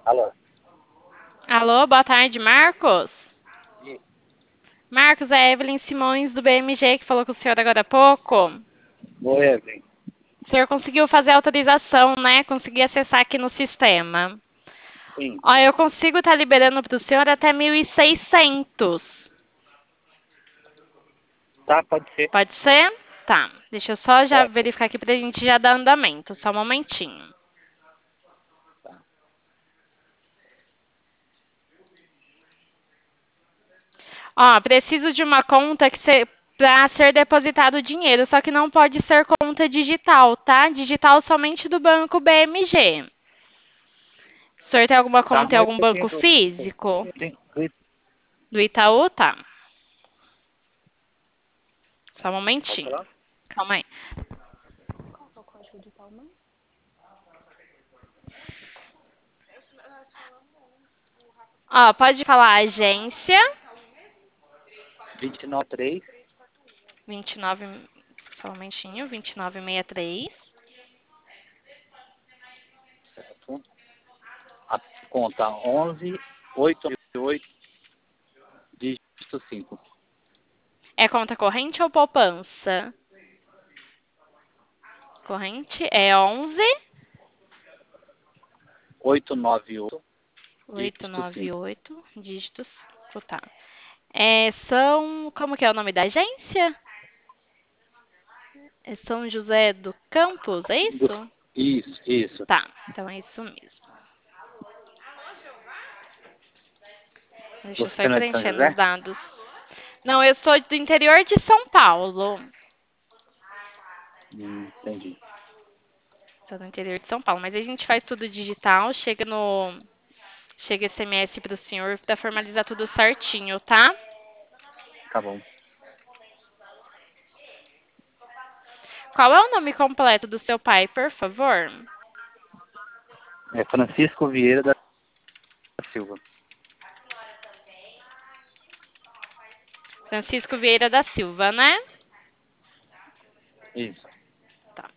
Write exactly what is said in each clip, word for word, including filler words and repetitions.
Alô? Alô, boa tarde, Marcos. Isso. Marcos, é a Evelyn Simões do B M G que falou com o senhor agora há pouco. Oi, Evelyn. O senhor conseguiu fazer a autorização, né? Consegui acessar aqui no sistema. Sim. Ó, eu consigo estar liberando para o senhor até mil e seiscentos. Tá, pode ser. Pode ser? Tá. Deixa eu só já Pode. verificar aqui para a gente já dar andamento. Só um momentinho. Tá. Ó, preciso de uma conta que se... para ser depositado o dinheiro, só que não pode ser conta digital, tá? Digital somente do banco B M G. O senhor tem alguma Tá, conta em mas algum eu tenho banco do, físico? tenho do Do Itaú? Tá. Só um Pode momentinho. falar? Calma aí. Ó, pode falar agência. vinte e nove três, vinte e nove. Só um momentinho. vinte e nove sessenta e três. certo? A conta onze oitenta e oito, dígito cinco. É conta corrente ou poupança? Corrente é onze oitocentos e noventa e oito, dígito cinco. oitocentos e noventa e oito, dígito cinco, tá. É, são. Como que é o nome da agência? É São José do Campos, é Dos, isso? isso, isso. Tá, então é isso mesmo. Deixa eu só ir Você não é de São preenchendo os José? dados. Não, eu sou do interior de São Paulo. Hum, entendi. Sou do interior de São Paulo, mas a gente faz tudo digital, chega no chega S M S para o senhor para formalizar tudo certinho, tá? Tá bom. Qual é o nome completo do seu pai, por favor? É Francisco Vieira da Silva. Francisco Vieira da Silva, né? Isso. Tá.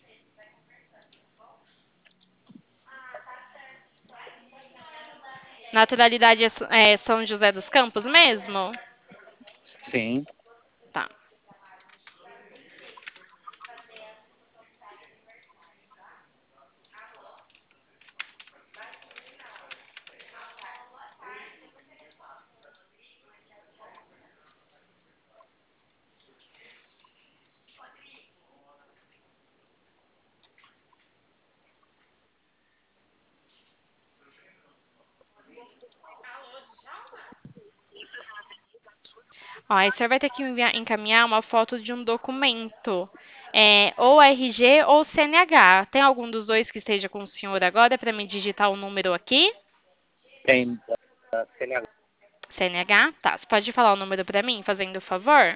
Naturalidade é é São José dos Campos mesmo? Sim. Tá. Ó, aí o senhor vai ter que enviar- encaminhar uma foto de um documento. É, ou R G ou C N H. Tem algum dos dois que esteja com o senhor agora para me digitar o número aqui? Tem da C N H. C N H? Tá. Você pode falar o número para mim, fazendo o favor?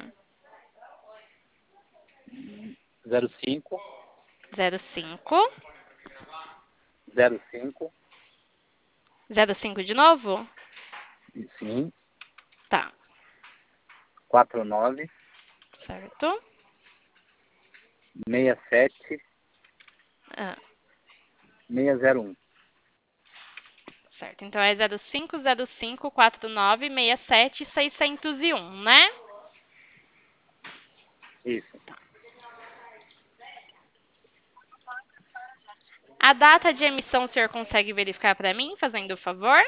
zero cinco, Zero cinco. zero cinco, Zero cinco de novo? sim, Tá. quatro nove, Certo. seis sete, Ah, seis zero um. certo. Então é zero cinco zero cinco quatro nove seis sete seis zero um, né? Isso. A data de emissão o senhor consegue verificar para mim, fazendo o favor?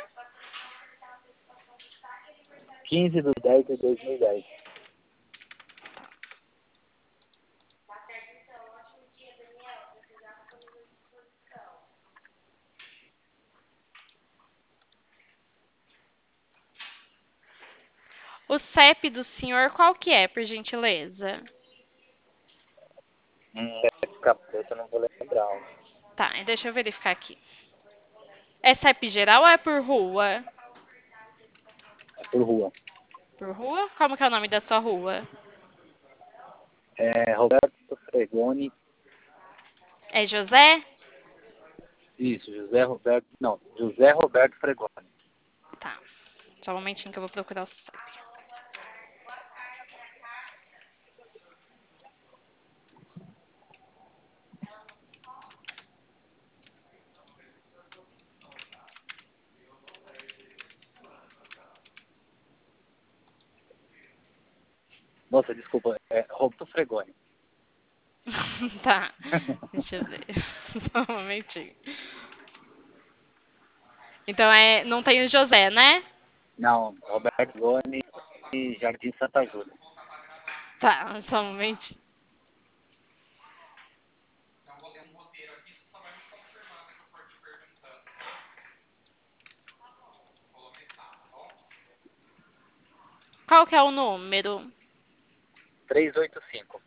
quinze de dez de dois mil e dez. O C E P do senhor qual que é, por gentileza? Hum, de cabeça eu não vou lembrar. Tá, deixa eu verificar aqui. É C E P geral ou é por rua? É por rua. Por rua? Como que é o nome da sua rua? É Roberto Fregoni. É José? Isso, José Roberto. Não, José Roberto Fregoni. Tá. Só um momentinho que eu vou procurar o C E P. Moça, desculpa, é Roberto Fregoni. Tá, deixa eu ver. Só um momentinho. Então é, não tem o José, né? Não, Roberto Fregoni e Jardim Santa Júlia. Tá, só um momentinho. Qual que é o número? trezentos e oitenta e cinco.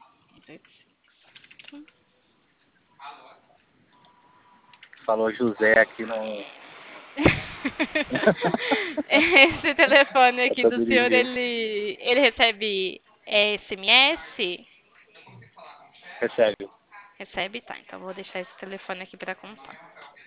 Falou José aqui no... Esse telefone Eu aqui tô do senhor, dirigindo. ele, ele recebe é, S M S? Recebe. Recebe? Tá, então vou deixar esse telefone aqui para contar.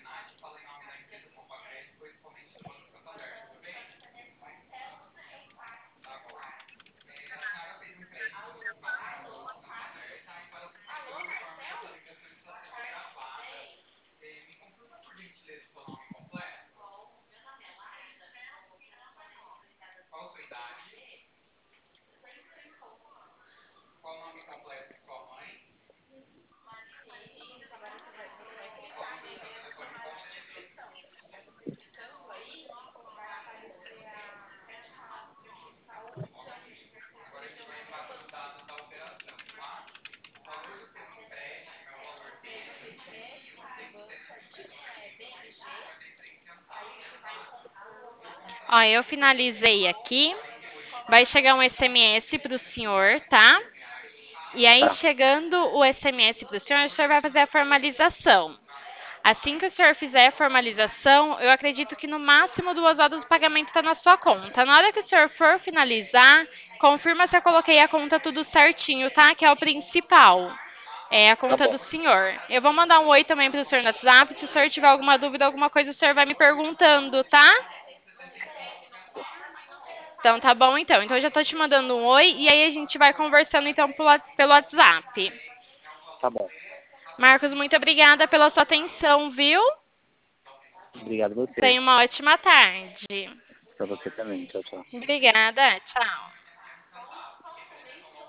Ó, eu finalizei aqui. Vai chegar um S M S para o senhor, tá? E aí, Tá, chegando o S M S para o senhor, o senhor vai fazer a formalização. Assim que o senhor fizer a formalização, eu acredito que no máximo duas horas o pagamento está na sua conta. Na hora que o senhor for finalizar, confirma se eu coloquei a conta tudo certinho, tá? Que é o principal. É a tá conta bom. do senhor. Eu vou mandar um oi também para o senhor no WhatsApp. Se o senhor tiver alguma dúvida, alguma coisa, o senhor vai me perguntando, tá? Então tá bom então. Então eu já tô te mandando um oi e aí a gente vai conversando então pelo pelo WhatsApp. Tá bom. Marcos, muito obrigada pela sua atenção, viu? Obrigado a você. Tenha uma ótima tarde. Pra você também. Tchau, tchau. Obrigada, tchau.